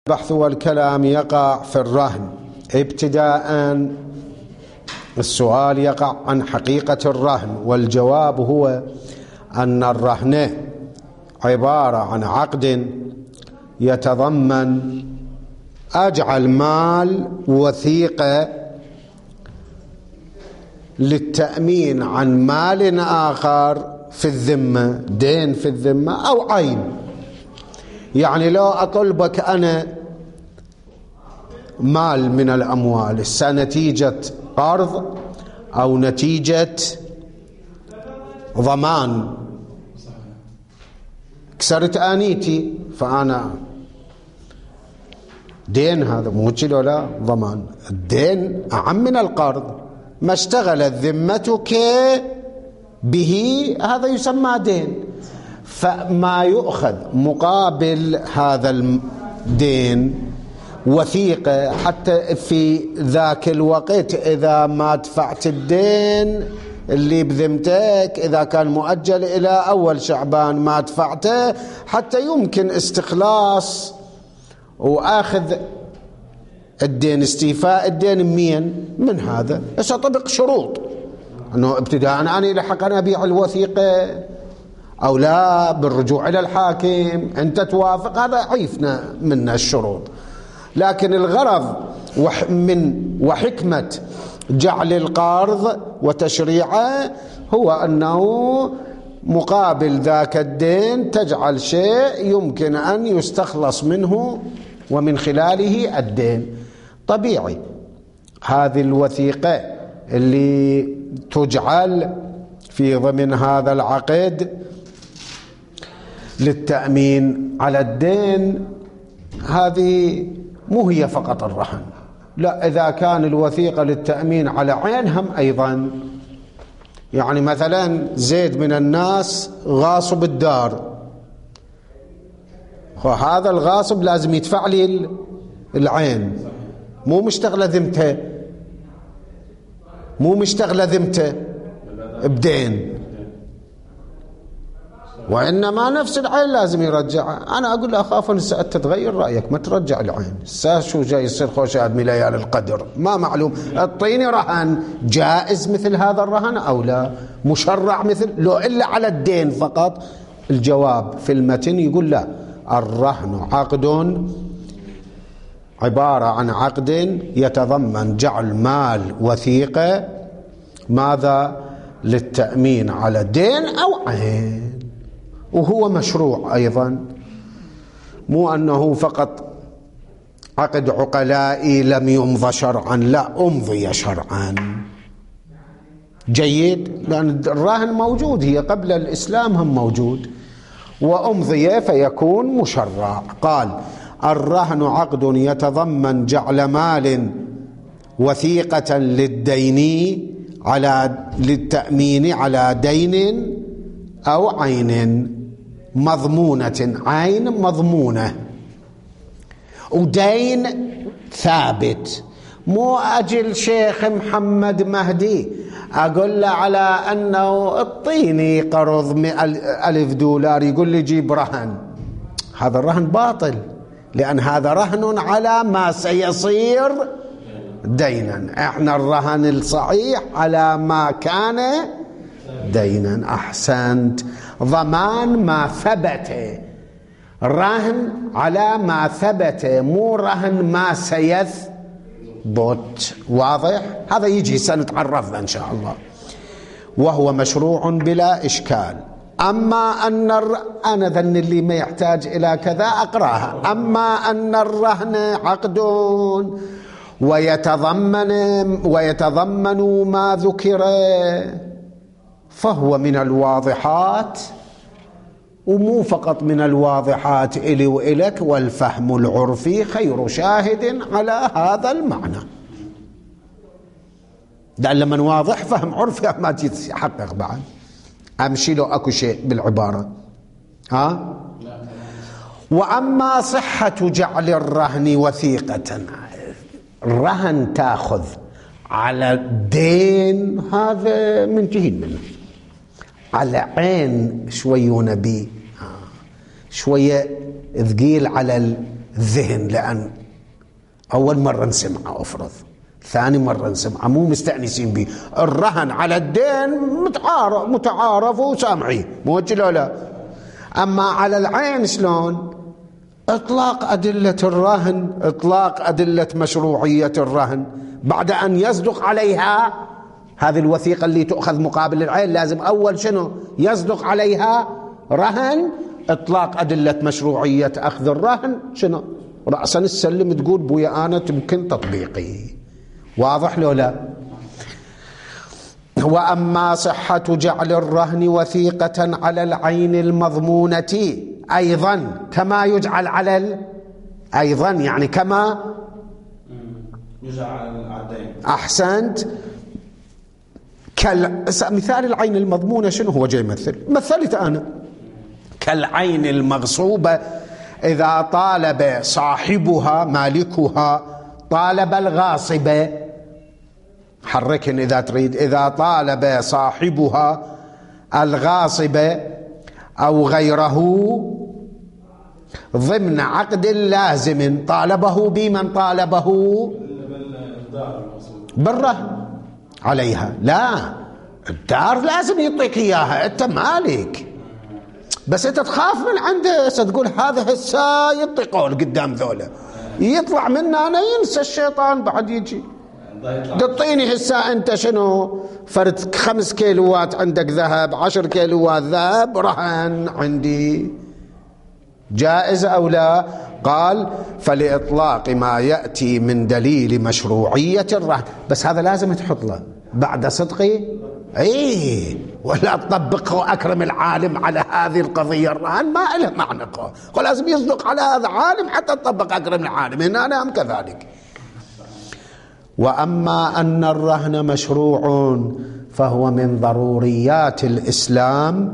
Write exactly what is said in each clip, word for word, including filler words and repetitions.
البحث والكلام يقع في الرهن. ابتداء السؤال يقع عن حقيقة الرهن، والجواب هو أن الرهن عبارة عن عقد يتضمن أجعل مال وثيقة للتأمين عن مال آخر في الذمة، دين في الذمة أو عين. يعني لو أطلبك أنا مال من الأموال السنة نتيجة قرض أو نتيجة ضمان، كسرت آنيتي فأنا دين، هذا مو كده ولا ضمان. الدين أعم من القرض، ما اشتغلت ذمتك به هذا يسمى دين. فما يؤخذ مقابل هذا الدين وثيقة، حتى في ذاك الوقت إذا ما دفعت الدين اللي بذمتك، إذا كان مؤجل إلى أول شعبان ما دفعته، حتى يمكن استخلاص وآخذ الدين، استيفاء الدين مين من هذا. بس أطبق شروط أنه ابتداء أنا لحق أنا أبيع الوثيقة أو لا، بالرجوع إلى الحاكم أنت توافق، هذا عيفنا من الشروط. لكن الغرض من وحكمة جعل القرض وتشريعه هو أنه مقابل ذاك الدين تجعل شيء يمكن أن يستخلص منه ومن خلاله الدين. طبيعي هذه الوثيقة اللي تجعل في ضمن هذا العقد للتأمين على الدين، هذه مو هي فقط الرهن، لا، إذا كان الوثيقة للتأمين على عين هم أيضا. يعني مثلا زيد من الناس غاصب الدار، وهذا الغاصب لازم يدفع لي العين، مو مشتغلة ذمته، مو مشتغلة ذمته بدين، وإنما نفس العين لازم يرجعها. أنا أقول له أخاف أن الساعة تتغير رأيك، ما ترجع العين، الساعة شو جاي يصير خوشاد من ليالي القدر، ما معلوم. الطيني رهن جائز مثل هذا الرهن أو لا، مشرع مثل لو إلا على الدين فقط. الجواب في المتن يقول لا، الرهن عقد عبارة عن عقد يتضمن جعل مال وثيقة ماذا للتأمين على دين أو عين، وهو مشروع أيضا، مو أنه فقط عقد عقلائي لم يمضى شرعا، لا، أمضي شرعا. جيد، لأن الرهن موجود، هي قبل الإسلام هم موجود، وأمضي فيكون مشرع. قال الرهن عقد يتضمن جعل مال وثيقة للدين على للتأمين على دين أو عين مضمونة، عين مضمونة ودين ثابت. مو أجل شيخ محمد مهدي أقول له على أنه اعطيني قرض ألف دولار يقول لي جيب رهن، هذا الرهن باطل، لأن هذا رهن على ما سيصير دينا. احنا الرهن الصحيح على ما كان دينا. أحسنت، ضمان ما ثبت، رهن على ما ثبت، مو رهن ما سيثبت. واضح؟ هذا يجي سنتعرف إن شاء الله، وهو مشروع بلا إشكال. أما أن الر... أنا ذن اللي ما يحتاج إلى كذا أقرأها. أما أن الرهن عقد ويتضمن ويتضمن ما ذكر فهو من الواضحات، ومو فقط من الواضحات إلي وإلك، والفهم العرفي خير شاهد على هذا المعنى. ده لما واضح فهم عرفي ما تتحقق بعد. أمشي له أكو شيء بالعبارة ها. وأما صحة جعل الرهن وثيقة، الرهن تأخذ على الدين هذا منتهين منه، على عين شوي ونبي شوية ثقيل على الذهن، لأن أول مرة نسمعه أفرض، ثاني مرة نسمعه مو مستأنسين به. الرهن على الدين متعارف متعارف وسامعين موجه لا. أما على العين شلون؟ إطلاق أدلة الرهن، إطلاق أدلة مشروعية الرهن بعد أن يصدق عليها هذه الوثيقة اللي تؤخذ مقابل العين، لازم أول شنو يصدق عليها رهن، إطلاق أدلة مشروعية أخذ الرهن شنو رأسا السلم تقول بويا أنا تمكن تطبيقي. واضح لو لا؟ وأما صحة جعل الرهن وثيقة على العين المضمونة أيضا كما يجعل على ال... أيضا يعني كما يجعل على الدين. أحسنت. كال... مثال العين المضمونة شنو هو؟ جاي مثل مثلت أنا كالعين المغصوبة إذا طالب صاحبها مالكها طالب الغاصب، حركن إذا تريد، إذا طالب صاحبها الغاصب أو غيره ضمن عقد لازم طالبه بمن طالبه بالرهن عليها. لا، الدار لازم يعطيك إياها، أنت مالك، بس أنت تخاف من عنده، ستقول هذا هسا يعطي قول قدام ذولا يطلع منا أنا ينسى الشيطان بعد يجي تعطيني هسا أنت شنو فرد خمس كيلوات عندك ذهب، عشر كيلوات ذهب رهن عندي، جائز أو لا؟ قال فلإطلاق ما يأتي من دليل مشروعية الرهن، بس هذا لازم تحط له بعد صدقي ايه، ولا تطبقه أكرم العالم على هذه القضية الرهن ما له معنى، ولازم يصدق على هذا عالم حتى تطبق أكرم العالم. هنا أنا أم كذلك. وأما أن الرهن مشروع فهو من ضروريات الإسلام.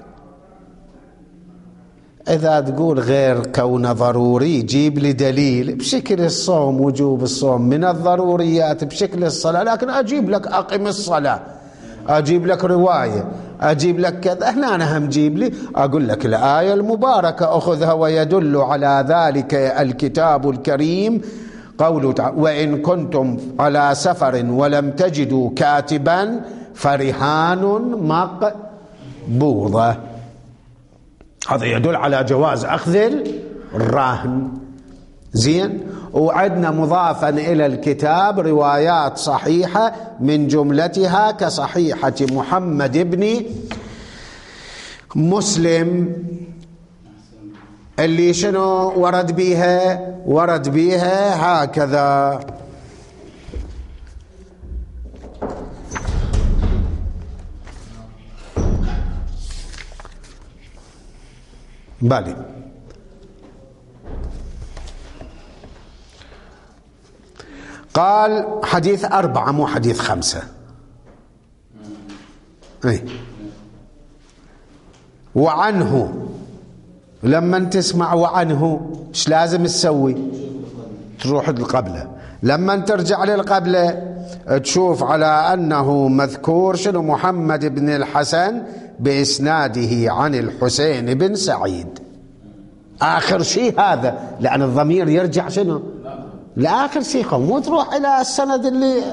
إذا تقول غير كون ضروري جيب لي دليل بشكل الصوم، وجوب الصوم من الضروريات بشكل الصلاة، لكن أجيب لك أقم الصلاة، أجيب لك رواية، أجيب لك كذا، هنا أنا هم جيب لي أقول لك الآية المباركة أخذها ويدل على ذلك الكتاب الكريم قوله تعالى وإن كنتم على سفر ولم تجدوا كاتبا فرهان مقبوضة. هذا يدل على جواز أخذ الرهن. زين. وعدنا مضافا إلى الكتاب روايات صحيحة من جملتها كصحيحة محمد بن مسلم اللي شنو ورد بيها ورد بيها هكذا: بالي قال حديث أربعة مو حديث خمسة. ايه. وعنه لما تسمع وعنه ايش لازم تسوي؟ تروح للقبلة. لما ترجع للقبلة تشوف على أنه مذكور شنو محمد بن الحسن بإسناده عن الحسين بن سعيد، آخر شيء هذا، لأن الضمير يرجع شنو لآخر شيء، مو تروح إلى السند اللي.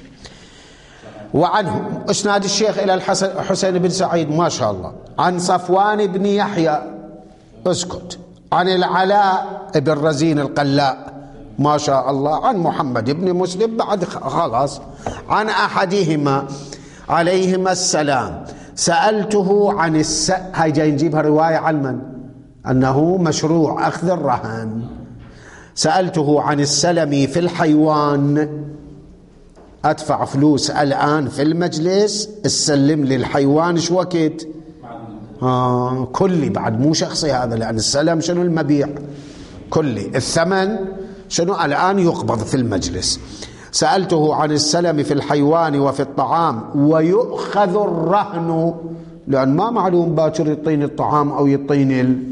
وعنه إسناد الشيخ إلى الحسين بن سعيد ما شاء الله. عن صفوان بن يحيى اسكت. عن العلاء بن رزين القلاء ما شاء الله. عن محمد بن مسلم بعد خلاص. عن أحدهما عليهما السلام سألته عن الس... هاي جاي نجيبها رواية عن من؟ أنه مشروع أخذ الرهن. سألته عن السلم في الحيوان، أدفع فلوس الآن في المجلس السلم للحيوان شو وقت؟ آه كلي بعد مو شخصي هذا، لأن السلم شنو المبيع كلي، الثمن شنو الآن يقبض في المجلس. سألته عن السلم في الحيوان وفي الطعام ويؤخذ الرهن، لأن ما معلوم باكر يطين الطعام أو يطين ال...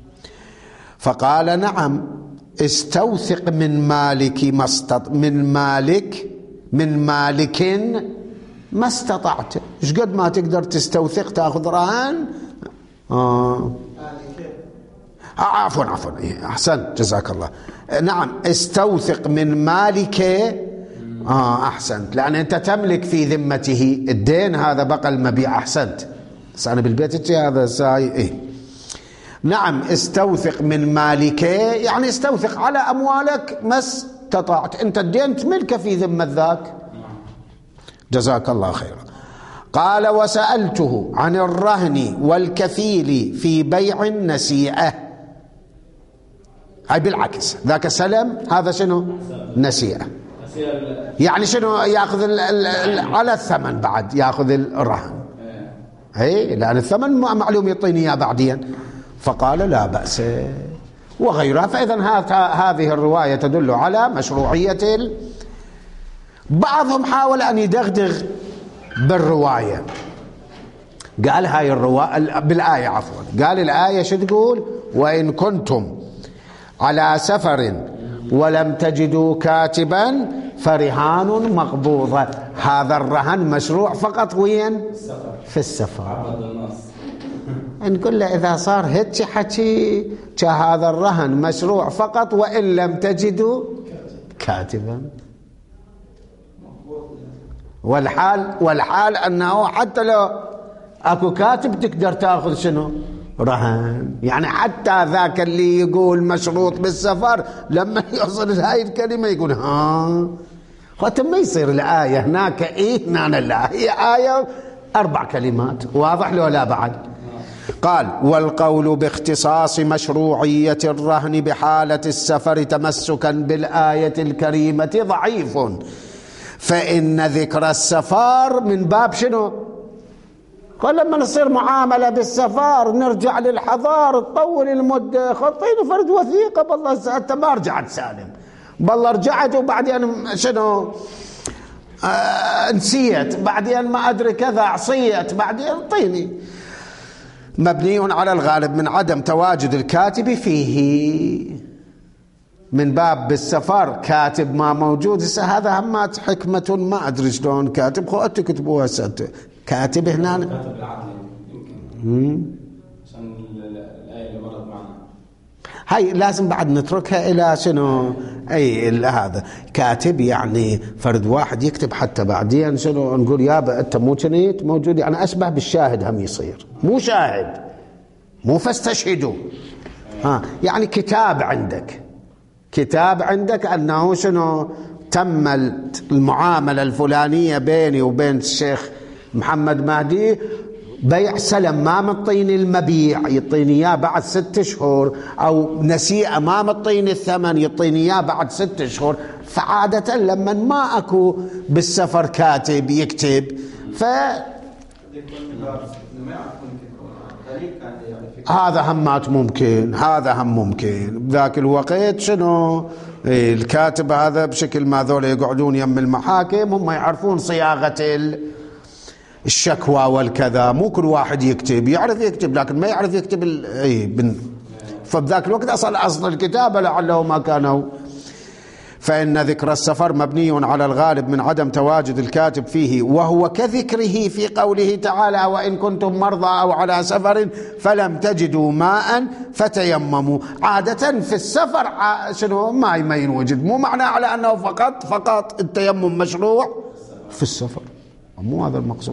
فقال نعم استوثق من مالك ما استط... من مالك من مالك ما استطعت. ايش قد ما تقدر تستوثق تاخذ رهن. آه. عفوا عفوا أحسنت جزاك الله. نعم استوثق من مالك. آه أحسنت، لأن أنت تملك في ذمته الدين، هذا بقى المبيع. أحسنت، بس أنا بالبيت هذا ساي إيه. نعم استوثق من مالك، يعني استوثق على أموالك ما استطعت. أنت الدين تملك في ذمة ذاك. جزاك الله خيرا. قال وسألته عن الرهن والكفيل في بيع النسيئة. هاي بالعكس، ذاك سلم، هذا شنو؟ نسيئة. يعني شنو ياخذ ال ال على الثمن، بعد ياخذ الرهن. اي لأن الثمن معلوم يعطيني اياه بعدين. فقال لا بأس وغيرها. فإذا هذه الرواية تدل على مشروعية. بعضهم حاول أن يدغدغ بالرواية، قال هاي الرواية بالآية، عفوا قال الآية شو تقول؟ وإن كنتم على سفر ولم تجدوا كاتبا فرهان مقبوضة. هذا الرهن مشروع فقط وين؟ في السفر. نقول له إذا صار هيك حكي هذا الرهن مشروع فقط وإن لم تجدوا كاتبا. والحال والحال أنه حتى لو أكو كاتب تقدر تأخذ شنو؟ رهن. يعني حتى ذاك اللي يقول مشروط بالسفر لما يوصل هاي الكلمة يقول ها ختم، ما يصير الآية هناك إيه هنا لا، هي آية أربع كلمات. واضح له لا بعد؟ قال والقول باختصاص مشروعية الرهن بحالة السفر تمسكا بالآية الكريمة ضعيف، فإن ذكر السفر من باب شنو؟ قال لما نصير معاملة بالسفر نرجع للحضار تطول المدة، خطيني فرد وثيقة بالله أنت ما رجعت سالم، بالله رجعت وبعدين شنو آه نسيت، بعدين ما أدري كذا عصيت، بعدين طيني. مبني على الغالب من عدم تواجد الكاتب فيه، من باب بالسفر كاتب ما موجود. هذا همات حكمة ما أدري شلون كاتب، خو تكتبوها ست كاتب هنا كاتب العدل يمكن عشان الآية اللي مرت معنا هاي لازم بعد نتركها إلى شنو. أي هذا كاتب يعني فرد واحد يكتب، حتى بعدين شنو نقول يابا أنت مو كنيت موجود، يعني أشبه بالشاهد هم يصير، مو شاهد مو فاستشهدوا. ها يعني كتاب عندك، كتاب عندك أنه شنو تم المعاملة الفلانية بيني وبين الشيخ محمد مهدي بيع سلم، ما مطيني المبيع يطيني اياه بعد ست شهور، او نسيئة ما مطيني الثمن يطيني اياه بعد ست شهور. فعادة لما ما اكو بالسفر كاتب يكتب ف هذا همات ممكن، هذا هم ممكن بذاك الوقت شنو إيه الكاتب هذا بشكل ما ذول يقعدون يم المحاكم هم يعرفون صياغة الشكوى والكذا، مو كل واحد يكتب، يعرف يكتب لكن ما يعرف يكتب اي بن... فبذاك الوقت اصل اصل الكتابة لعله ما كانوا. فإن ذكر السفر مبني على الغالب من عدم تواجد الكاتب فيه، وهو كذكره في قوله تعالى وإن كنتم مرضى أو على سفر فلم تجدوا ماء فتيمموا. عادة في السفر شنو ما ما ينوجد، مو معنى على أنه فقط فقط التيمم مشروع في السفر، مو هذا المقصود.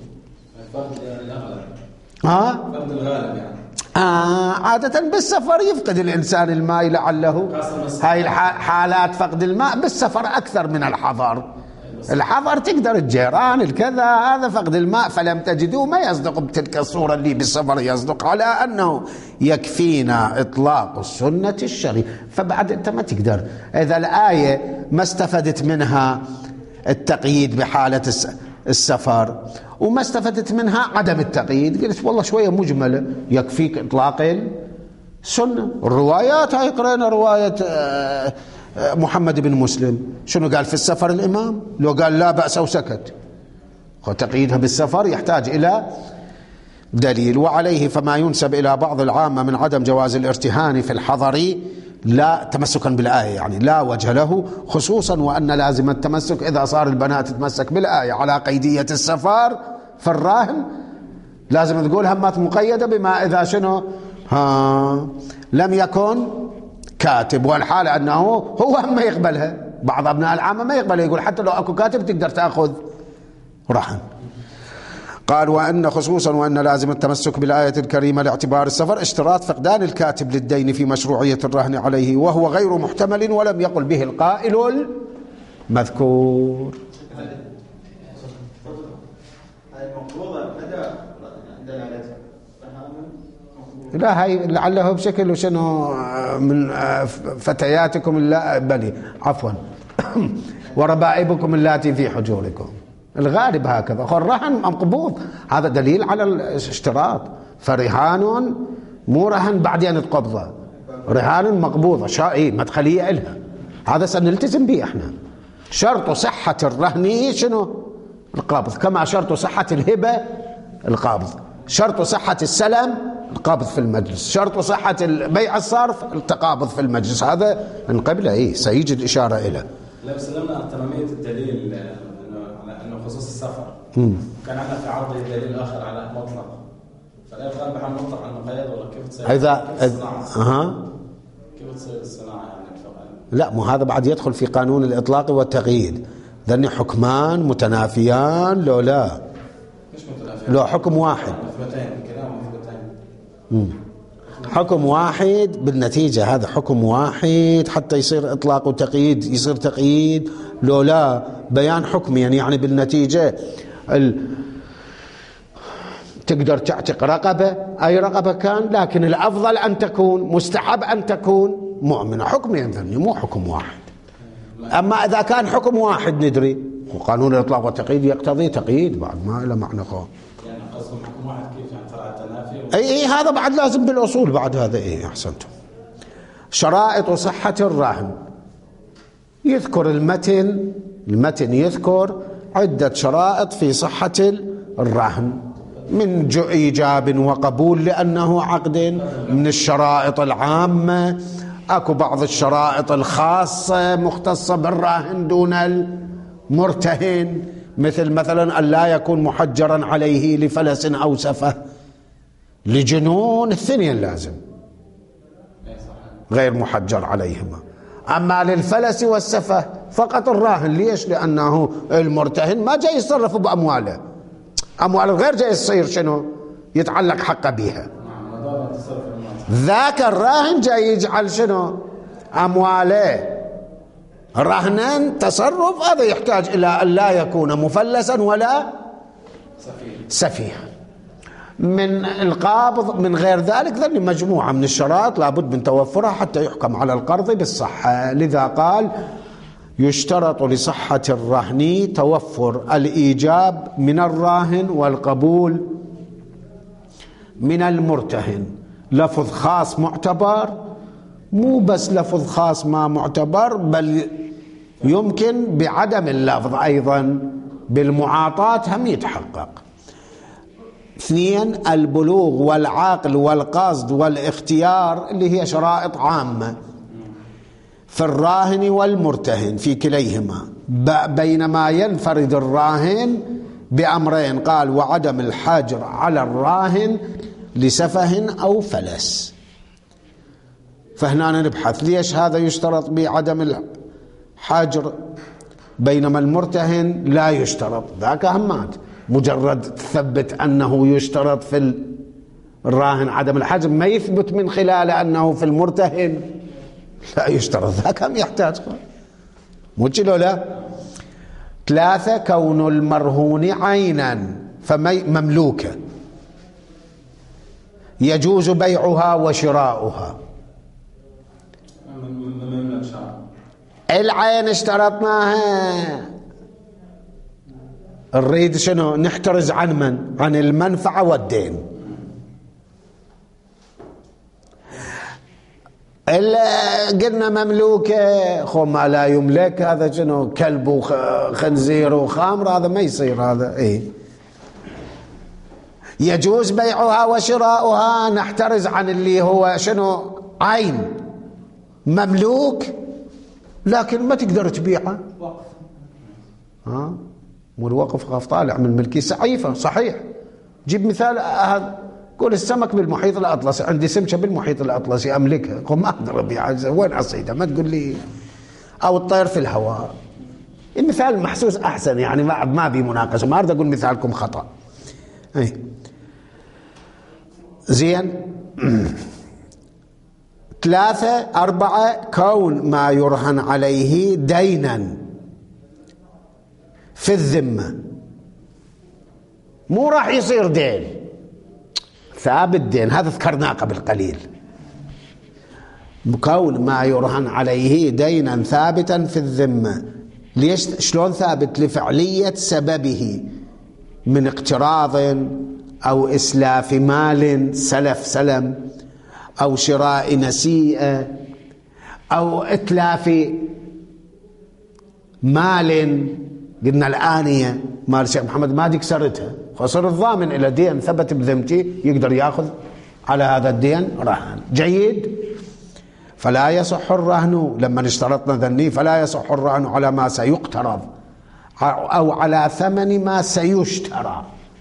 ها فرد الغالب يعني آه عادة بالسفر يفقد الإنسان الماء، لعله هاي الحالات فقد الماء بالسفر أكثر من الحضر. الحضر تقدر الجيران الكذا، هذا فقد الماء فلم تجدوا ما يصدق بتلك الصورة اللي بالسفر، يصدق على أنه يكفينا إطلاق السنة الشريفة. فبعد أنت ما تقدر إذا الآية ما استفدت منها التقييد بحالة السفر وما استفدت منها عدم التقييد، قلت والله شوية مجملة يكفيك إطلاق السنة. الروايات هاي قرأنا رواية محمد بن مسلم شنو قال في السفر الإمام، لو قال لا بأس وسكت، وتقييدها بالسفر يحتاج إلى دليل. وعليه فما ينسب إلى بعض العامة من عدم جواز الارتهان في الحضر لا تمسكا بالآية، يعني لا وجه له، خصوصا وأن لازم التمسك إذا صار البنات تتمسك بالآية على قيدية السفر في الراهن، لازم تقول همات مقيدة بما إذا شنو ها لم يكن كاتب، والحالة أنه هو هم ما يقبلها. بعض أبناء العامة ما يقبلها، يقول حتى لو أكو كاتب تقدر تأخذ رهن. قال وأن خصوصا وأن لازم التمسك بالآية الكريمة لاعتبار السفر اشتراط فقدان الكاتب للدين في مشروعية الرهن عليه، وهو غير محتمل ولم يقل به القائل المذكور. لا هي لعله بشكل وشنو من فتياتكم اللا بلي عفوا وربائبكم اللاتي في حجوركم، الغالب هكذا. الرهن مقبوض، هذا دليل على الاشتراط. فرهان مو رهن بعدين تقبضه، رهان مقبوضه شائي مدخليه إلها، هذا سنلتزم به احنا. شرط صحة الرهن شنو؟ القبض، كما شرط صحة الهبة القبض، شرط صحة السلم القبض في المجلس، شرط صحة بيع الصرف التقابض في المجلس. هذا من قبل ايه سيجي الإشارة إليه. لو سلمنا احترامية الدليل على أنه خصوص السفر مم. كان عندنا في عرضه دليل آخر على مطلق، فلا يقال بحال مطلق عن مقيد ولا كيف تصير إذا أها كيف تصير الصناعة يعني؟ لا مو هذا بعد يدخل في قانون الإطلاق والتقييد، ذني حكمان متنافيان لو لا مش متنافيان، لو حكم واحد مثبتين كلام مثبتين، حكم واحد بالنتيجة، هذا حكم واحد حتى يصير إطلاق وتقييد، يصير تقييد لو لا بيان حكمي يعني, يعني بالنتيجة ال... تقدر تعتق رقبة أي رقبة كان، لكن الأفضل أن تكون مستحب أن تكون مؤمنة، حكم ينثني مو حكم واحد. أما إذا كان حكم واحد ندري وقانون الإطلاق والتقييد يقتضي تقييد بعد ما إلى معنى قول يعني قصدهم حكم واحد كيف يعني طلع التنافي أي أي هذا بعد لازم بالأصول بعد هذا إيه أحسنتم. شرائط صحة الرهن يذكر المتن المتن يذكر عدة شرائط في صحة الرهن من إيجاب وقبول لأنه عقد، من الشرائط العامة أكو بعض الشرائط الخاصة مختصة بالراهن دون المرتهن، مثل مثلا أن لا يكون محجرا عليه لفلس أو سفه، لجنون الثنين لازم غير محجر عليهما. أما للفلس والسفه فقط الراهن. ليش؟ لأنه المرتهن ما جاي يتصرف بأمواله، أموال الغير جاي يصير شنو يتعلق حقه بها، ذاك الراهن جاي يجعل شنو أمواله رهنا تصرف. هذا يحتاج إلى أن لا يكون مفلسا ولا سفيها من القابض. من غير ذلك ذني مجموعة من الشرائط لابد من توفرها حتى يحكم على القرض بالصحة. لذا قال يشترط لصحة الرهن توفر الإيجاب من الراهن والقبول من المرتهن. لفظ خاص معتبر، مو بس لفظ خاص ما معتبر، بل يمكن بعدم اللفظ أيضا بالمعاطاة هم يتحقق. اثنين البلوغ والعقل والقصد والاختيار اللي هي شرائط عامة في الراهن والمرتهن في كليهما، بينما ينفرد الراهن بأمرين، قال وعدم الحجر على الراهن لسفه أو فلس. فهنا نبحث ليش هذا يشترط بعدم الحجر بينما المرتهن لا يشترط. ذاك همات مجرد تثبت أنه يشترط في الراهن عدم الحجر ما يثبت من خلال أنه في المرتهن لا يشترط. ذاك هم يحتاج مو كده لا. ثلاثة كون المرهون عينا فمملوكة يجوز بيعها وشراؤها. العين اشترطناها، نريد شنو نحترز عن من؟ عن المنفعة والدين. قلنا مملوكة خو ما لا يملك، هذا شنو كلب وخنزير وخمر، هذا ما يصير. هذا ايه يجوز بيعها وشراؤها، نحترز عن اللي هو شنو عين مملوك لكن ما تقدر تبيعه. ها مو الوقف خاف طالع من ملكي سعيفة صحيح. جيب مثال هذا قول السمك بالمحيط الأطلسي، عندي سمكة بالمحيط الأطلسي أملكها، قم ما أدري وين أصيدها، ما تقول لي. أو الطير في الهواء. المثال المحسوس أحسن، يعني ما ما بي مناقشة، ما أريد أقول مثالكم خطأ. أي زين. ثلاثة أربعة، كون ما يرهن عليه دينا في الذمة، مو راح يصير دين، ثابت دين، هذا ذكرناه قبل قليل. كون ما يرهن عليه دينا ثابتا في الذمة. ليش؟ شلون ثابت؟ لفعلية سببه من اقتراض أو إسلاف مال سلف سلم، أو شراء نسيئة، أو إتلاف مال. قلنا الآنية مال الشيخ محمد مادي كسرتها، فصار الضامن إلى دين ثبت بذمتي يقدر يأخذ على هذا الدين رهن. جيد. فلا يصح الرهن لما اشترطنا ذني، فلا يصح الرهن على ما سيقترض أو على ثمن ما سيشترى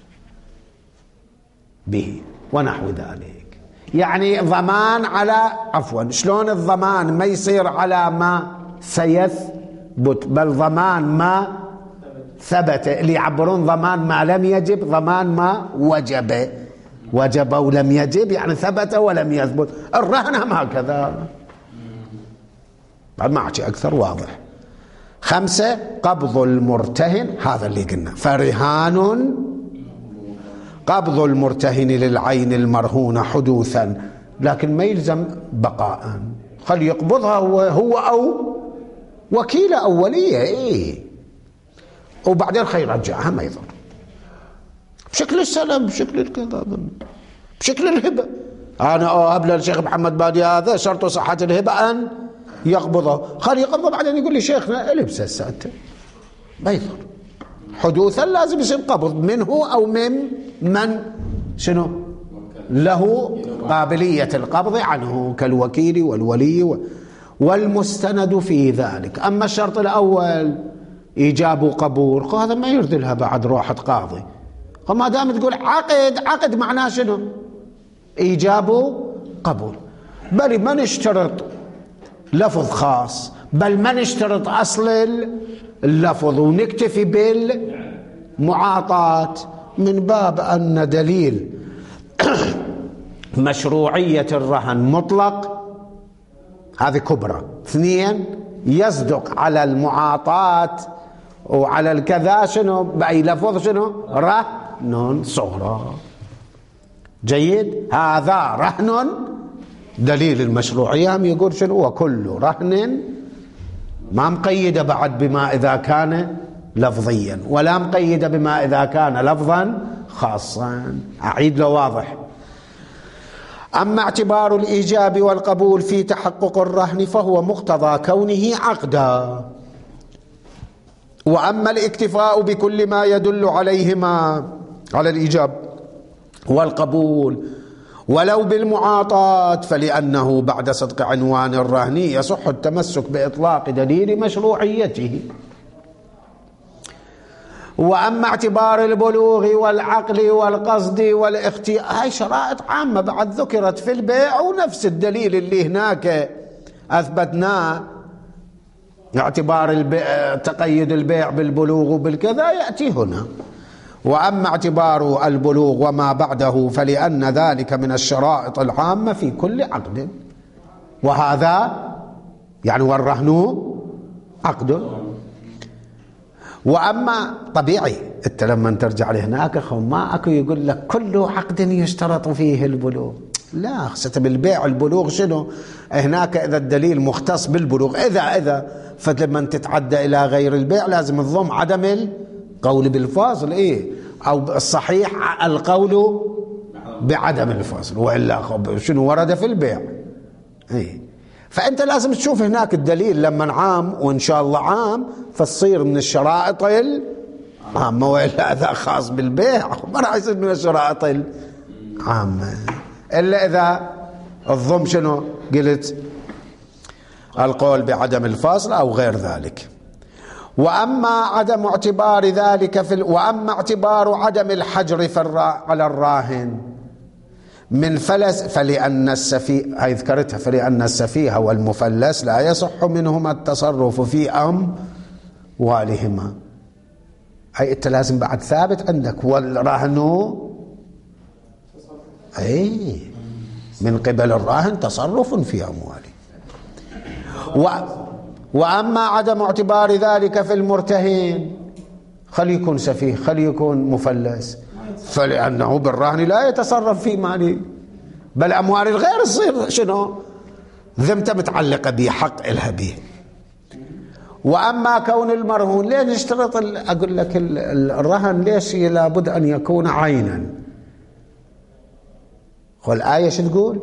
به ونحو ذلك. يعني ضمان على، عفوا شلون الضمان ما يصير على ما سيثبت، بل ضمان ما ثبت. اللي يعبرون ضمان ما لم يجب، ضمان ما وجب، وجب ولم يجب يعني ثبت ولم يثبت. الرهن هم هكذا، بعد ما أحكي أكثر واضح. خمسة، قبض المرتهن، هذا اللي قلنا. فرهان قبض المرتهن للعين المرهونة حدوثا، لكن ما يلزم بقاء، خل يقبضها هو, هو أو وكيلة أولية، إيه، وبعدين خير يرجعها ما يضر، بشكل السلام، بشكل الكذا، بشكل الهبة. أنا أهب للشيخ محمد بادي هذا، شرط صحة الهبة أن يقبضه، خل يقبضه بعدين يقول لي شيخنا البس الساتر، ما يضر. حدوثا لازم يصير قبض منه أو من من شنو له قابلية القبض عنه، كالوكيل والولي والمستند في ذلك. أما الشرط الأول إيجاب وقبول، هذا ما يرد لها بعد روحة قاضي. ما دام تقول عقد، عقد معناه شنو؟ إيجاب وقبول. بل ما نشترط لفظ خاص، بل ما نشترط أصل اللفظ ونكتفي بالمعاطاة، من باب أن دليل مشروعية الرهن مطلق، هذه كبرى. اثنين، يصدق على المعاطاة وعلى الكذا شنو بأي لفظ شنو رهن صغرى. جيد. هذا رهن دليل المشروعية هم يقول شنو؟ وكل رهن، ما مقيدة بعد بما إذا كان لفظيا، ولا مقيدة بما إذا كان لفظا خاصا. أعيد له واضح. أما اعتبار الإيجاب والقبول في تحقق الرهن فهو مقتضى كونه عقدا. وأما الاكتفاء بكل ما يدل عليهما، على الإيجاب والقبول ولو بالمعاطاة، فلأنه بعد صدق عنوان الرهن يصح التمسك بإطلاق دليل مشروعيته. وأما اعتبار البلوغ والعقل والقصد والاختيار، هاي شرائط عامة بعد ذكرت في البيع، ونفس الدليل اللي هناك أثبتناه، اعتبار البيع، تقيد البيع بالبلوغ وبالكذا، يأتي هنا. وأما اعتبار البلوغ وما بعده فلأن ذلك من الشرائط العامة في كل عقد، وهذا يعني والرهن عقد. وأما طبيعي أنت لما ترجع لهناك ما أكو يقول لك كل عقد يشترط فيه البلوغ، لا، خاصة بالبيع البلوغ شنو هناك؟ إذا الدليل مختص بالبلوغ، إذا إذا فلما تتعدى إلى غير البيع لازم تضم عدم القول بالفاصل، إيه، أو الصحيح القول بعدم الفاصل، وإلا شنو ورد في البيع، إيه. فأنت لازم تشوف هناك الدليل لما عام، وإن شاء الله عام، فتصير من الشرائط العامة، وإلا هذا خاص بالبيع ما راح يصير من الشرائط العامة، إلا إذا الضم شنو قلت القول بعدم الفاصل أو غير ذلك. وأما عدم اعتبار ذلك في ال... وأما اعتبار عدم الحجر في الرا... على الراهن من فلس فلأن السفيه، هاي ذكرتها، فلأن السفيه والمفلس لا يصح منهما التصرف في أموالهما. هاي أنت لازم بعد ثابت عندك والرهن أي من قبل الراهن تصرف في أمواله. و... وأما عدم اعتبار ذلك في المرتهن، خل يكون سفيه خل يكون مفلس، فلأنه بالرهن لا يتصرف في ماله، بل أموال الغير تصير شنو؟ ذمته متعلقة به، حق إلها به. وأما كون المرهون، ليش نشترط أقول لك الرهن ليش لابد أن يكون عينا؟ والآية شو تقول؟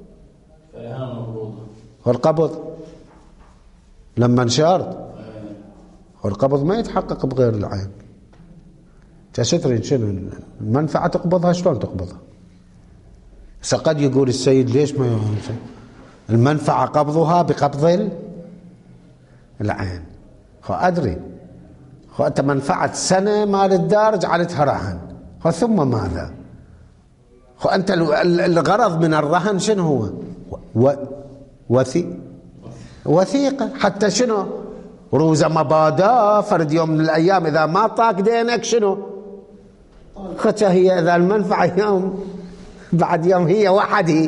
والقبض لما انشرط، والقبض ما يتحقق بغير العين. تريد شنو المنفعة تقبضها؟ شلون تقبضها؟ قد يقول السيد ليش ما يقول المنفعة قبضها بقبض العين. خو أدري، خو أنت منفعة سنة مال الدار جعلتها رهن، خو ثم ماذا؟ خو أنت الغرض من الرهن شنو هو؟ و... وثي... وثيقة، حتى شنو؟ روز مبادا فرد يوم من الأيام إذا ما طاق دينك شنو؟ خطة هي إذا المنفعة يوم بعد يوم هي وحدي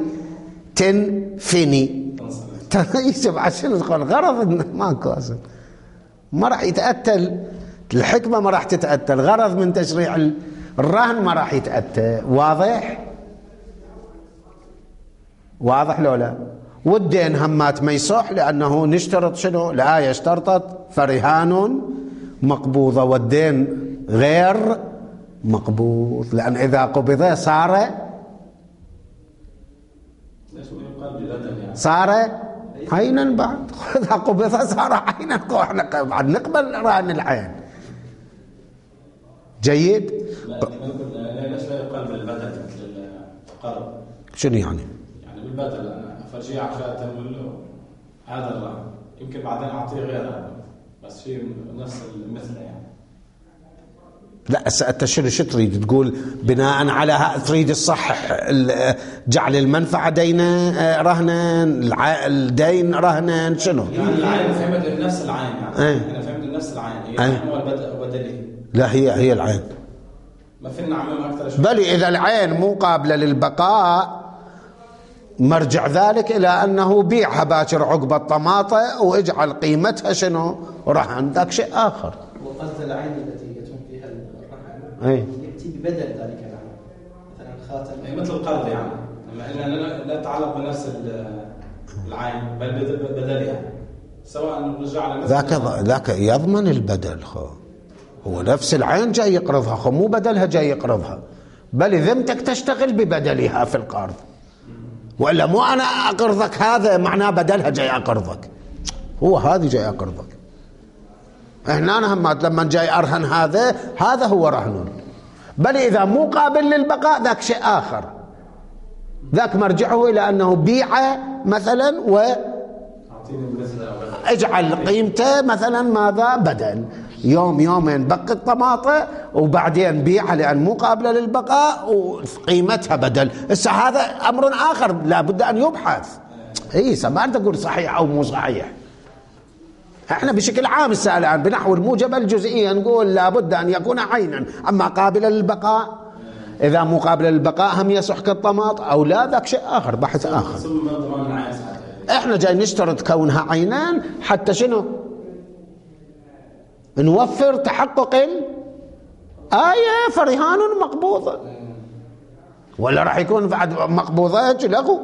تنفني يسمع عشان تقول غرض ماكو أصل، ما راح يتأتى الحكمة، ما راح تتأتى الغرض من تشريع الرهن، ما راح يتأتى. واضح؟ واضح لو لا؟ والدين همات ما يصح، لأنه نشترط شنو؟ الآية اشترطت فرهان مقبوضة، والدين غير مقبوض، لأن إذا قبضه صار صار عينا، بعد إذا قبضه صار عينا، احنا بعد نقبل رهن العين. جيد؟ ليش لا يقال بالبدل مثل القرض؟ شنو يعني؟ يعني بالبدل أنا فرجيه عشان تمول هذا الرهن، يمكن بعدين أعطيه غيرها، بس في نفس المثل يعني. لا أنت شنو شو تريد تقول؟ بناء على تريد تصحح جعل المنفعة دين رهنا، الدين رهنا، شنو؟ يعني العين فهمت نفس العين يعني. ايه؟ أنا فهمت نفس العين، يعني هو البدلي. لا هي هي العين. ما فينا نعمم أكثر شوي. بل إذا العين مو قابلة للبقاء، مرجع ذلك إلى أنه بيعها باكر عقب الطماطة واجعل قيمتها شنو؟ رهن، ذاك شيء آخر. وقصد العين التي يتم فيها الرهن أي يأتي ببدل ذلك العين، مثلا خاتم، أي مثل القرض يعني، لما لا يتعلق بنفس العين بل بدلها، سواء نرجع على نفس ذاك ذاك يضمن البدل. خو هو نفس العين جاي يقرضها، خو مو بدلها جاي يقرضها، بل ذمتك تشتغل ببدلها في القرض، وإلا مو أنا أقرضك هذا معناه بدلها جاي أقرضك، هو هذه جاي أقرضك. هنا أنا همات لما جاي أرهن هذا، هذا هو رهن، بل إذا مو قابل للبقاء ذاك شيء آخر، ذاك مرجعه إلى أنه بيع مثلا و اجعل قيمته مثلا ماذا؟ بدل، يوم يومين بقي الطماطة وبعدين بيعها لأن مو قابلة للبقاء وقيمتها بدل. هسه هذا أمر آخر لا بد أن يبحث. إيه ما تقول صحيح أو مو صحيح، احنا بشكل عام السائل الآن بنحو الموجبة الجزئية نقول لا بد أن يكون عينا، أما قابلة للبقاء إذا مو قابلة للبقاء هم يصح كالطماط أو لا، ذاك شيء آخر، بحث آخر. احنا جاي نشترط كونها عينان حتى شنو؟ نوفر تحقق الآية فرهان مقبوضة، ولا راح يكون بعد مقبوضة لغو.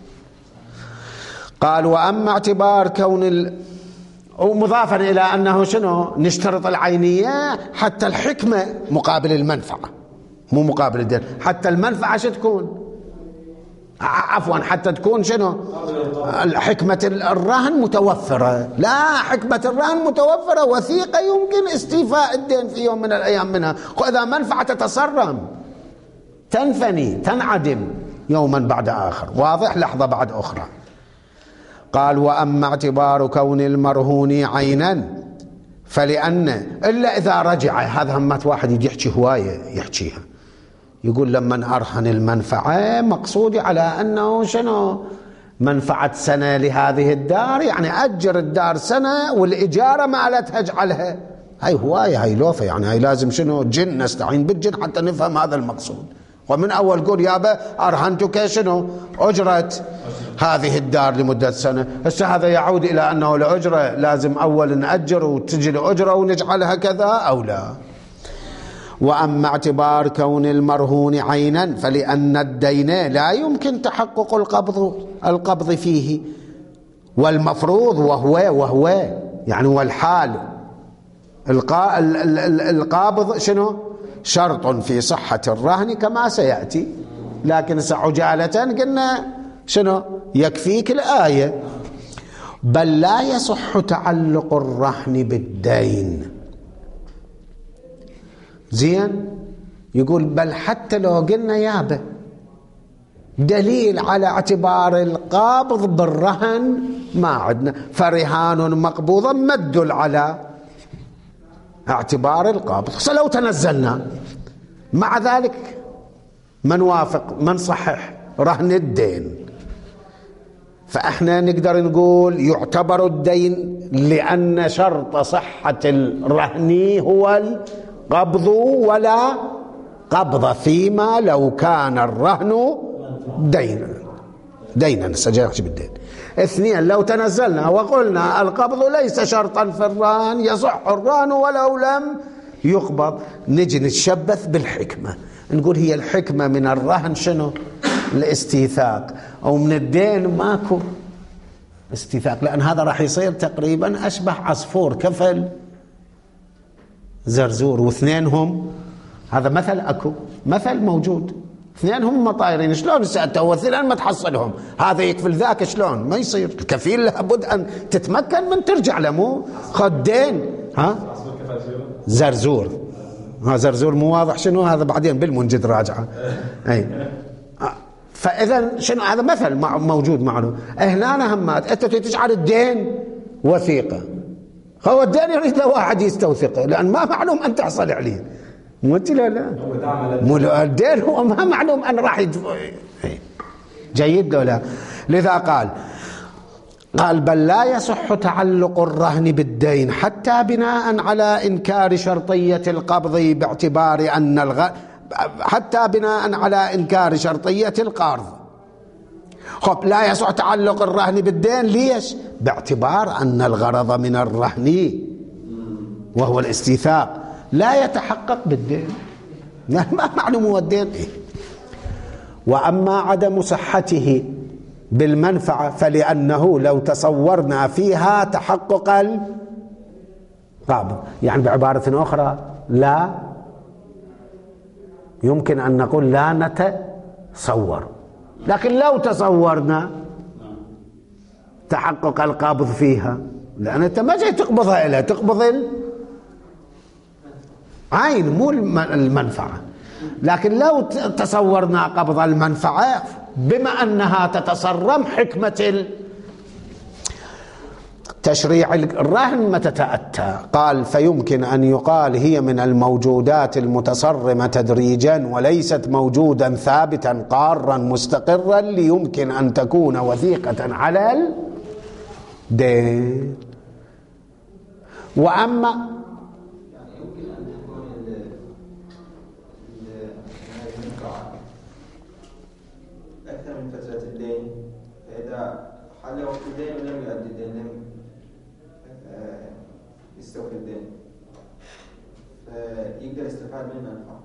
قال وأما اعتبار كون ال... ومضافا إلى أنه شنو؟ نشترط العينية حتى الحكمة مقابل المنفعة، مو مقابل الدين، حتى المنفعة شو تكون؟ عفوا حتى تكون شنو؟ حكمة الرهن متوفرة. لا، حكمة الرهن متوفرة، وثيقة يمكن استيفاء الدين في يوم من الأيام منها، وإذا منفعة تتصرم تنفني تنعدم يوما بعد آخر. واضح؟ لحظة بعد أخرى. قال وأما اعتبار كون المرهون عينا فلأن إلا إذا رجع، هذا همات واحد يجي يحكي هواية يحكيها، يقول لما أرهن المنفعة مقصودي على أنه شنو منفعة سنة لهذه الدار، يعني أجر الدار سنة والإجارة مالتها اجعلها. هاي هواية، هاي لوفة، يعني هاي لازم شنو جن، نستعين بالجن حتى نفهم هذا المقصود. ومن أول قول يابا أرهنتك شنو أجرة هذه الدار لمدة سنة. هسه هذا يعود إلى أنه الأجرة لازم أول نأجر وتجي الأجرة ونجعلها كذا أو لا. وأما اعتبار كون المرهون عينا فلأن الدين لا يمكن تحقق القبض القبض فيه، والمفروض وهو وهو يعني والحال القابض شنو شرط في صحة الرهن كما سيأتي. لكن عجالة قلنا شنو يكفيك الآية. بل لا يصح تعلق الرهن بالدين. زين، يقول بل حتى لو قلنا يابا دليل على اعتبار القابض بالرهن ما عندنا، فرهان مقبوضا ما تدل على اعتبار القابض. لو تنزلنا مع ذلك من وافق من صحح رهن الدين، فاحنا نقدر نقول يعتبر الدين لأن شرط صحة الرهن هو القبض ولا قبض فيما لو كان الرهن دينا دينا سجلت بالدين. اثنين، لو تنزلنا وقلنا القبض ليس شرطا في الرهن، يصح الرهن ولو لم يقبض، نجي نتشبث بالحكمة، نقول هي الحكمة من الرهن شنو الاستيثاق، أو من الدين ماكو استيثاق، لأن هذا راح يصير تقريبا أشبه عصفور كفل زرزور، واثنينهم هذا مثل أكو مثل موجود، اثنين هم طايرين، شلون سألته اثنين ما تحصلهم، هذا يكفل ذاك، شلون ما يصير؟ الكفيل لابد أن تتمكن من ترجع له، مو خدين ها زرزور، ها زرزور مو واضح شنو هذا، بعدين بالمنجد راجعه. اي فاذا شنو هذا مثل موجود معلوم. هنا همات انت تجعل الدين وثيقه، هو الدين يريد له واحد يستوثقه لان ما معلوم ان تحصل عليه، مو انت لا لا مو الدين هو ما معلوم ان راح يدفع. جيد ولا؟ لذا قال قال بل لا يصح تعلق الرهن بالدين حتى بناء على إنكار شرطية القبض باعتبار أن الغ... حتى بناء على إنكار شرطية القرض. خب لا يصح تعلق الرهن بالدين، ليش؟ باعتبار أن الغرض من الرهن وهو الاستيثاق لا يتحقق بالدين، ما معلوم هو الدين إيه؟ وأما عدم صحته بالمنفعة فلأنه لو تصورنا فيها تحقق القابض، يعني بعبارة أخرى لا يمكن أن نقول لا نتصور، لكن لو تصورنا تحقق القابض فيها، لأن أنت ما جاي تقبضها إلها، تقبض العين مو المنفعة. لكن لو تصورنا قبض المنفعة بما أنها تتصرم حكمة تشريع الرهن ما تتأتى، قال فيمكن أن يقال هي من الموجودات المتصرمة تدريجا وليست موجودا ثابتا قارا مستقرا ليمكن أن تكون وثيقة على الدين. وأما حل وقت الدين ولم يؤدي الدين، لم يستوفي الدين، فيقدر يستفاد منه المنفعة.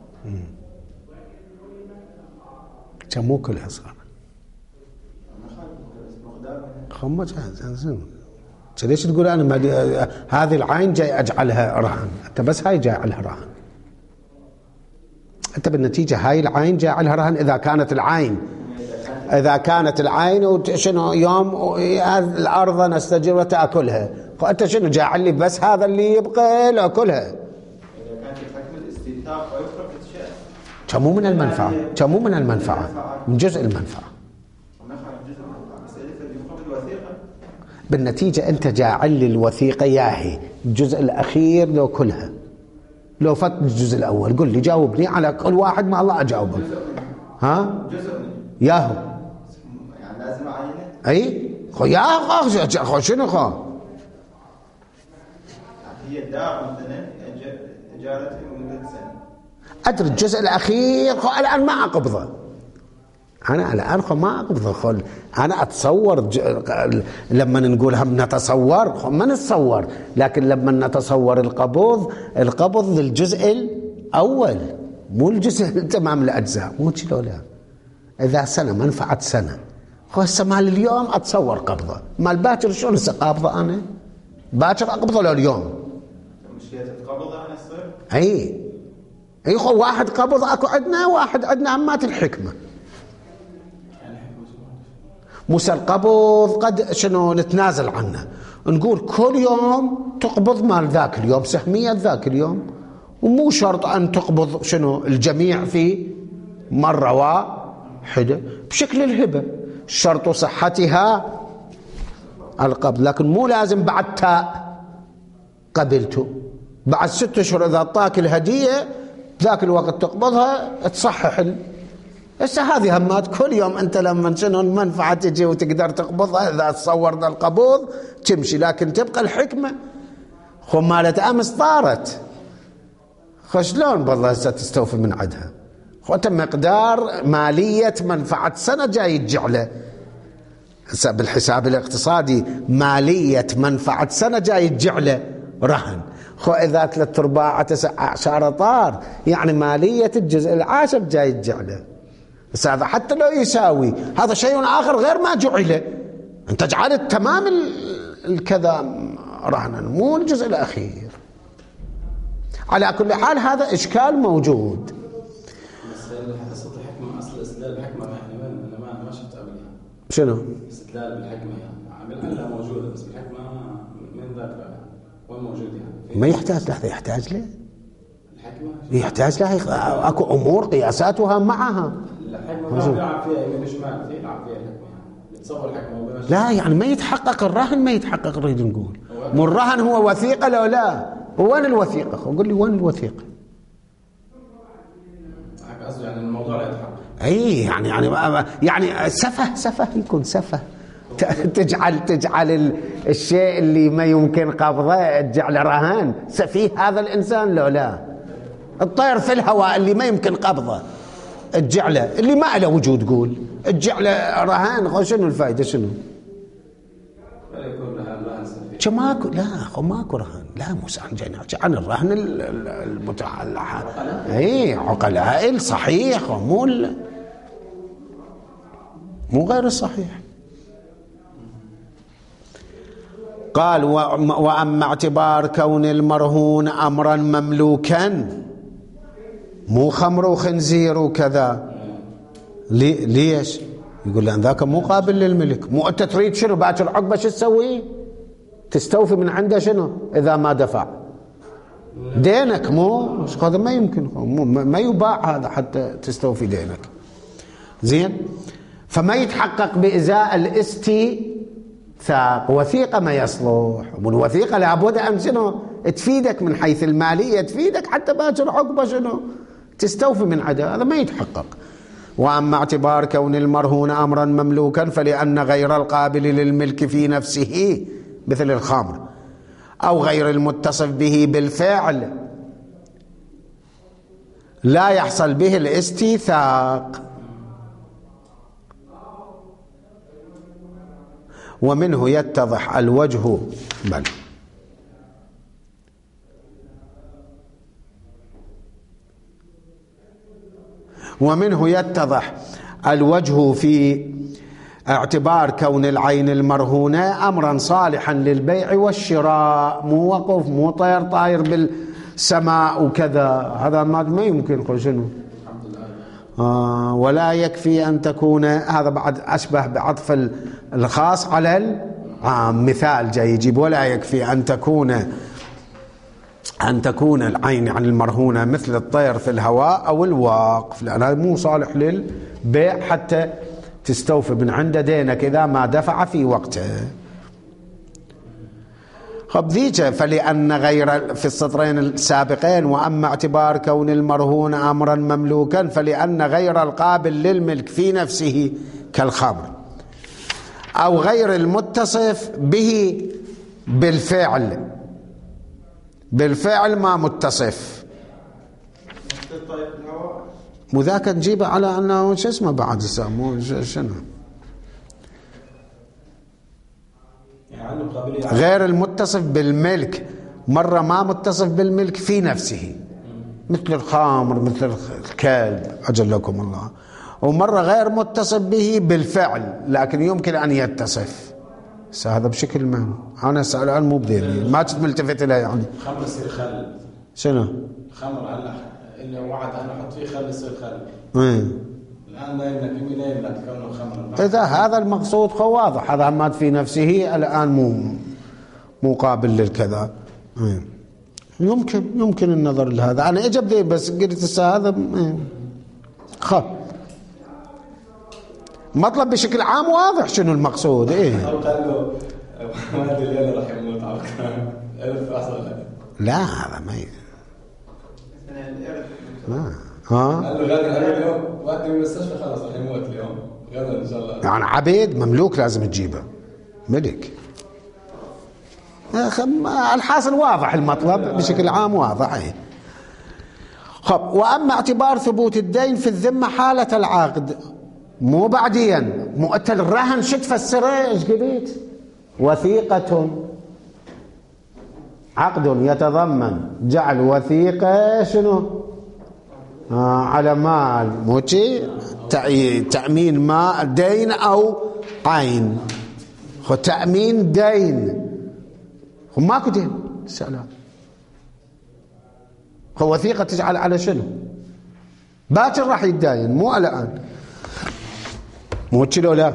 كم مو كلها صار خمة جاهز. ليش تقول أنا هذه العين جاي أجعلها رهن؟ أنت بس هاي جاي أجعلها رهن، أنت بالنتيجة هاي العين جاي أجعلها رهن. إذا كانت العين إذا كانت العين شنو يوم الأرض نستجر وتأكلها، فأنت شنو جاعل لي بس هذا اللي يبقى لأكلها؟ إذا كانت الحكم الاستيثاق ويفرق الشيء كمو من المنفعة، كمو من المنفعة، من جزء المنفعة. بالنتيجة أنت جاعل لي الوثيقة ياهي الجزء الأخير لو كلها، لو فات الجزء الأول قل لي جاوبني على كل واحد ما الله أجاوبه. ها جزء ياهو يعني لازم أعينه. أي خو يا خو خو شنو خو هي الدار مثلا إجارته لمدة سنة. أدري الجزء الأخير خو الآن ما أقبضه. أنا الآن خو ما أقبضه خو أنا أتصور ج... لما نقول هم نتصور خو ما نتصور، لكن لما نتصور القبض القبض للجزء الأول مو الجزء تمام الأجزاء، مو شلون لا. إذا سنة منفعة سنة خو هسه مال اليوم أتصور قبضه، مال باكر شلون هسه قابضه أنا؟ باكر أقبضه لو اليوم. مشكلة القبض يعني يصير؟ أي أي خو واحد قبض أكو عندنا، واحد عندنا عمات الحكمة. موسى القبض قد شنو نتنازل عنه، نقول كل يوم تقبض مال ذاك اليوم سهمية ذاك اليوم، ومو شرط أن تقبض شنو الجميع في مرة واحدة بشكل الهبة، شرط صحتها القبض، لكن مو لازم بعد تاء قبلته بعد ست أشهر إذا أعطاك الهدية ذاك الوقت تقبضها تصحح. هسه هذه همات كل يوم أنت لما شنو المنفعة تجي وتقدر تقبضها إذا تصورنا القبض تمشي، لكن تبقى الحكمة. خو مالت أمس طارت خو شلون بالله هسه تستوفي من عدها؟ خو أنت مقدار مالية منفعة سنة جاي تجعله هسه بالحساب الاقتصادي، مالية منفعة سنة جاي تجعله رهن. خو إذا ثلاث أرباع تسع عشر طار يعني مالية الجزء العاشر جاي تجعله. بس هذا حتى لو يساوي هذا شيء آخر غير ما جعله، أنت جعلت تمام الكذا رهنا مو الجزء الأخير. على كل حال هذا إشكال موجود. بس قصة الحكمة أصل استدلال الحكمة يعني أنا ما ما شفت قبلها. شنو؟ استدلال بالحكمة يعني عملها موجودة بس بالحكمة من ذاك وين موجود يعني؟ ما يحتاج له، يحتاج له الحكمة يحتاج له أكو أمور قياساتها معها. الحكمة ما بيلعب فيها يمين وشمال، بيلعب فيها الحكمة يعني بتصور الحكمة. لا يعني ما يتحقق الرهن، ما يتحقق نريد نقول مو الرهن هو وثيقة لو لا. وين الوثيقة؟ قول لي وين الوثيقة؟ قصدي يعني الموضوع لا يتحقق. اي يعني يعني يعني سفه سفه يكون سفه تجعل تجعل الشيء اللي ما يمكن قبضه تجعل رهان. سفيه هذا الانسان لو لا. الطير في الهواء اللي ما يمكن قبضه تجعله، اللي ما له وجود قول تجعله رهان. شنو الفائده؟ شنو ماكو؟ لا خو ماكو رهن. لا موسى عن جينا عن الرهن المتعلق اي عقلاء صحيح مو مو غير الصحيح. قال وأما اعتبار كون المرهون أمرا مملوكا مو خمر وخنزير وكذا. لي ليش؟ يقول لأن ذاك مو قابل للملك. مو أنت تريد شنو باكر عقبة شو تسوي؟ تستوفي من عنده شنو إذا ما دفع دينك. مو هذا ما يمكن، ما يباع هذا حتى تستوفي دينك. زين، فما يتحقق بإزاء الاستيثاق. وثيقة ما يصلح، والوثيقة لابد أن شنو تفيدك من حيث المالية، تفيدك حتى باكر عقبة شنو تستوفي من عدا. هذا ما يتحقق. وأما اعتبار كون المرهون أمرا مملوكا فلأن غير القابل للملك في نفسه مثل الخمر أو غير المتصف به بالفعل لا يحصل به الاستيثاق. ومنه يتضح الوجه بل ومنه يتضح الوجه في اعتبار كون العين المرهونة أمرا صالحا للبيع والشراء. مو وقف، مو طير طاير بالسماء وكذا، هذا ما يمكن. قل شنو آه ولا يكفي أن تكون، هذا بعد أشبه بعطف الخاص على العام. مثال جاي يجيب ولا يكفي أن تكون أن تكون العين عن المرهونة مثل الطير في الهواء أو الواقف، لأن هذا مو صالح للبيع حتى تستوفي من عنده دينك إذا ما دفع في وقته. خب ذيك فلأن غير في السطرين السابقين وأما اعتبار كون المرهون أمرا مملوكا فلأن غير القابل للملك في نفسه كالخمر أو غير المتصف به بالفعل بالفعل ما متصف مو ذاك نجيبه على أنه شو اسمه بعد مو شنو غير المتصف بالملك مرة ما متصف بالملك في نفسه مثل الخمر مثل الكلب أجلكم الله ومرة غير متصف به بالفعل لكن يمكن أن يتصف هذا بشكل ما أنا أسأل الآن مو بذهني ما ملتفت إليه يعني خمر يصير خل شنو خمر على اللي وعد أنا أحط فيه خل يصير خل ايه الآن لا يملك يمين لا يملك كونه خمر إذا هذا المقصود هو واضح هذا مات في نفسه الآن مو مو قابل للكذا ايه. يمكن يمكن النظر لهذا أنا إجا بذي بس قلت هذا ايه. خب مطلب بشكل عام واضح شنو المقصود ايه أو قال له ما أدري الليلة راح يموت أو ألف أصل لا هذا ما ي... ما ها قال له غدا أنا اليوم وقت المستشفى خلاص راح يموت اليوم غدا إن شاء الله يعني عبيد مملوك لازم تجيبه ملك الحاصل واضح المطلب بشكل عام واضح ايه. خب وأما اعتبار ثبوت الدين في الذمة حالة العقد مو بعديا مؤتل الرهن شو تفسره ايش قلت وثيقة عقد يتضمن جعل وثيقة شنو آه على مال موتي تأمين مال دين أو عين خو تأمين دين خو ماكو دين سلام خو وثيقة تجعل على شنو باكر راح يتداين مو الآن مو لو لا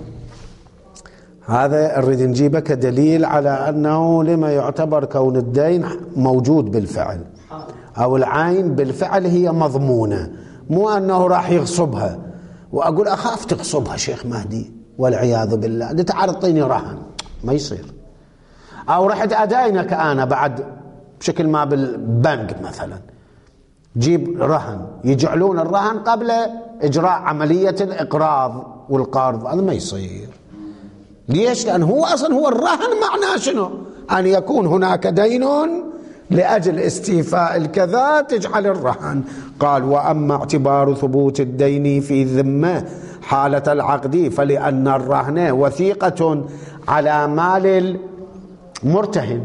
هذا نريد نجيبه كدليل على أنه لما يعتبر كون الدين موجود بالفعل أو العين بالفعل هي مضمونة مو أنه راح يغصبها وأقول أخاف تغصبها شيخ مهدي والعياذ بالله أنت تعال اعطيني رهن ما يصير أو رحت أداينك أنا بعد بشكل ما بالبنك مثلا جيب رهن يجعلون الرهن قبل إجراء عملية الإقراض والقرض هذا ما يصير ليش؟ لأن هو أصلا هو الرهن معناه شنو؟ أن يكون هناك دين لأجل استيفاء الكذا تجعل الرهن. قال وأما اعتبار ثبوت الدين في ذمة حالة العقد فلأن الرهن وثيقة على مال المرتهن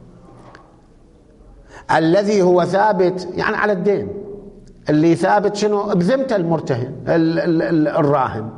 الذي هو ثابت يعني على الدين اللي ثابت شنو بذمة المرتهن ال ال ال الراهن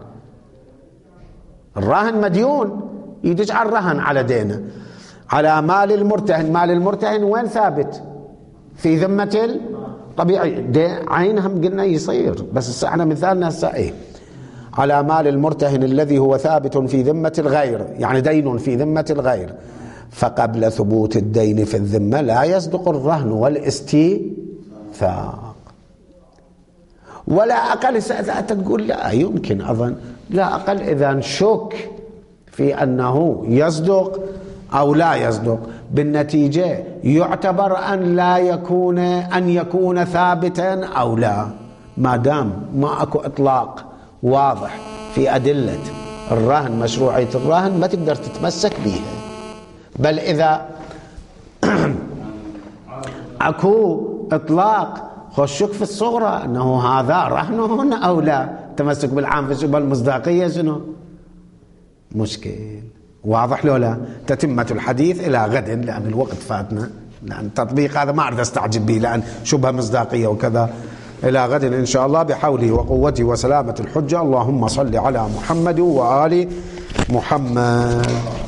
الراهن مديون يجعل رهن على دينه على مال المرتهن مال المرتهن وين ثابت في ذمة طبيعي عينهم قلنا يصير بس احنا مثالنا السائل على مال المرتهن الذي هو ثابت في ذمة الغير يعني دين في ذمة الغير فقبل ثبوت الدين في الذمة لا يصدق الرهن والاستيثاق ولا أقل تقول لا يمكن أظن لا أقل إذا نشك في أنه يصدق أو لا يصدق بالنتيجة يعتبر أن لا يكون أن يكون ثابتا أو لا ما دام ما أكو إطلاق واضح في أدلة الرهن مشروعية الرهن ما تقدر تتمسك بها بل إذا أكو إطلاق خشك في الصغرى أنه هذا رهن أو لا تمسك بالعام في شبه المصداقية شنو مشكل واضح لو لا تتمة الحديث إلى غد لأن الوقت فاتنا لأن التطبيق هذا ما أعرف أستعجب به لأن شبه مصداقية وكذا إلى غد إن شاء الله بحوله وقوته وسلامة الحجة اللهم صل على محمد وآل محمد.